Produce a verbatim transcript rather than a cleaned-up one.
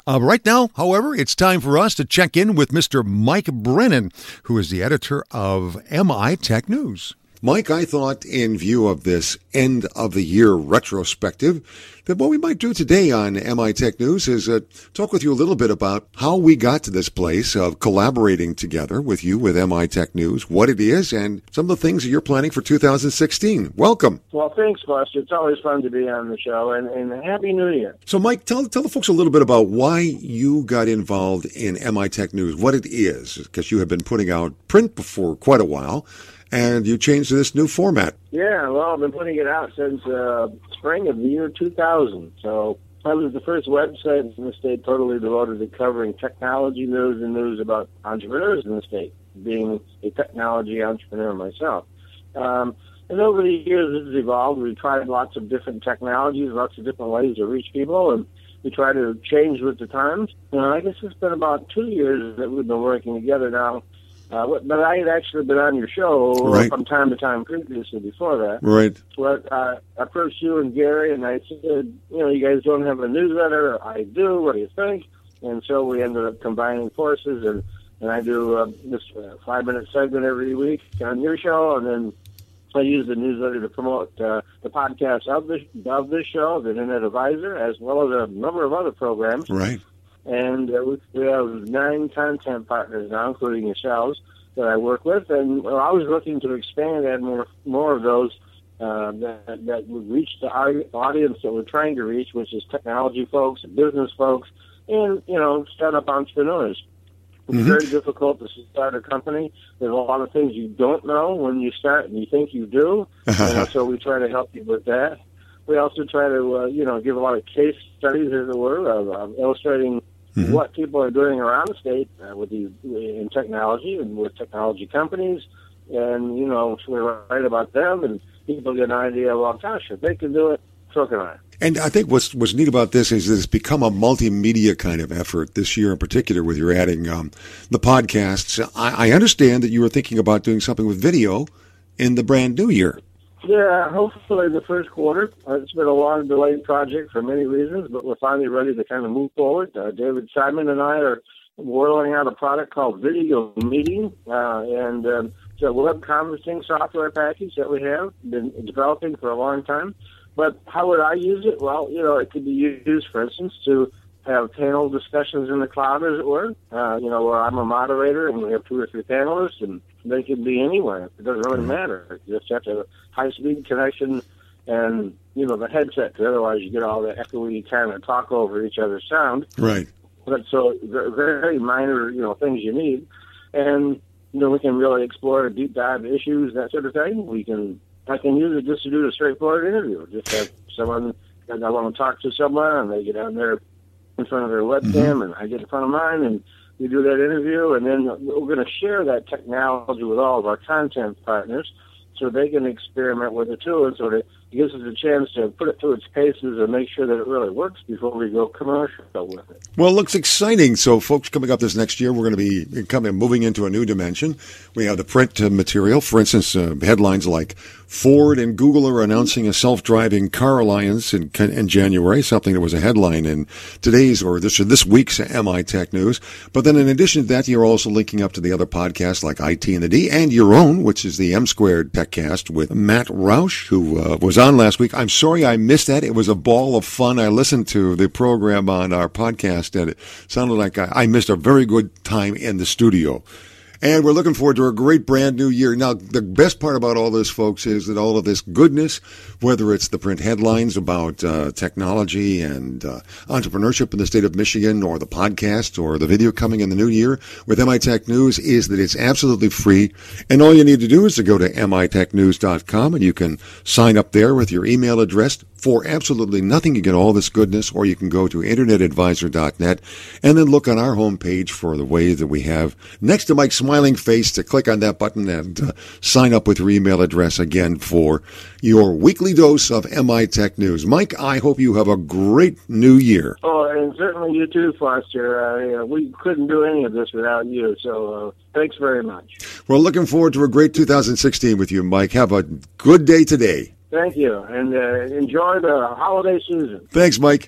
Uh, right now, however, it's time for us to check in with Mister Mike Brennan, who is the editor of M I Tech News. Mike, I thought in view of this end-of-the-year retrospective that what we might do today on M I Tech News is uh, talk with you a little bit about how we got to this place of collaborating together with you with M I Tech News, what it is, and some of the things that you're planning for two thousand sixteen. Welcome. Well, thanks, Buster. It's always fun to be on the show, and, and Happy New Year. So, Mike, tell, tell the folks a little bit about why you got involved in M I Tech News, what it is, because you have been putting out print for quite a while. And you changed to this new format. Yeah, well, I've been putting it out since uh, spring of the year two thousand. So that was the first website in the state totally devoted to covering technology news and news about entrepreneurs in the state, being a technology entrepreneur myself. Um, and over the years, it's evolved. We've tried lots of different technologies, lots of different ways to reach people, and we try to change with the times. And I guess it's been about two years that we've been working together now. Uh, but I had actually been on your show right. from time to time previously before that. Right. But uh, I approached you and Gary, and I said, you know, you guys don't have a newsletter. I do. What do you think? And so we ended up combining forces, and, and I do uh, this uh, five-minute segment every week on your show, and then I use the newsletter to promote uh, the podcast of this, of this show, the Internet Advisor, as well as a number of other programs. Right. And uh, we have nine content partners now, including yourselves, that I work with. And we're always looking to expand and more more of those uh, that, that would reach the audience that we're trying to reach, which is technology folks, business folks, and, you know, startup entrepreneurs. It's mm-hmm. very difficult to start a company. There's a lot of things you don't know when you start, and you think you do. And so we try to help you with that. We also try to, uh, you know, give a lot of case studies, as it were, of, of illustrating mm-hmm. what people are doing around the state uh, with these in technology and with technology companies. And, you know, so we write about them, and people get an idea, well, gosh, if they can do it, so can I. And I think what's what's neat about this is that it's become a multimedia kind of effort this year in particular with your adding um, the podcasts. I, I understand that you were thinking about doing something with video in the brand new year. Yeah, hopefully the first quarter. Uh, it's been a long delayed project for many reasons, but we're finally ready to kind of move forward. Uh, David Simon and I are rolling out a product called Video Meeting, uh, and um, it's a web conferencing software package that we have been developing for a long time. But how would I use it? Well, you know, it could be used, for instance, to have panel discussions in the cloud, as it were, uh, you know, where I'm a moderator and we have two or three panelists, and they can be anywhere. It doesn't really matter. You just have to have a high-speed connection and, you know, the headset, because otherwise you get all the echoey kind of talk over each other's sound. Right. But so very minor, you know, things you need. And, you know, we can really explore deep dive issues, that sort of thing. We can, I can use it just to do a straightforward interview. Just have someone, and I want to talk to someone, and they get on there in front of their webcam, mm-hmm. and I get in front of mine, and we do that interview, and then we're going to share that technology with all of our content partners so they can experiment with it too, and so it gives us a chance to put it through its paces and make sure that it really works before we go commercial with it. Well, it looks exciting. So, folks, coming up this next year, we're going to be coming, moving into a new dimension. We have the print uh, material. For instance, uh, headlines like Ford and Google are announcing a self-driving car alliance in, in January, something that was a headline in today's or this or this week's M I Tech News. But then in addition to that, you're also linking up to the other podcasts like I T and the D and your own, which is the M Squared TechCast with Matt Roush, who uh, was on last week. I'm sorry I missed that. It was a ball of fun. I listened to the program on our podcast, and it sounded like I, I missed a very good time in the studio. And we're looking forward to a great brand new year. Now, the best part about all this, folks, is that all of this goodness, whether it's the print headlines about uh, technology and uh, entrepreneurship in the state of Michigan, or the podcast, or the video coming in the new year with M I Tech News, is that it's absolutely free. And all you need to do is to go to M I tech news dot com, and you can sign up there with your email address for absolutely nothing. You get all this goodness, or you can go to internet advisor dot net and then look on our homepage for the way that we have next to Mike's smiling face to click on that button and uh, sign up with your email address again for your weekly dose of M I Tech News. Mike, I hope you have a great new year. Oh, and certainly you too, Foster. Uh, you know, we couldn't do any of this without you, so uh, thanks very much. We're looking forward to a great two thousand sixteen with you, Mike. Have a good day today. Thank you, and uh, enjoy the holiday season. Thanks, Mike.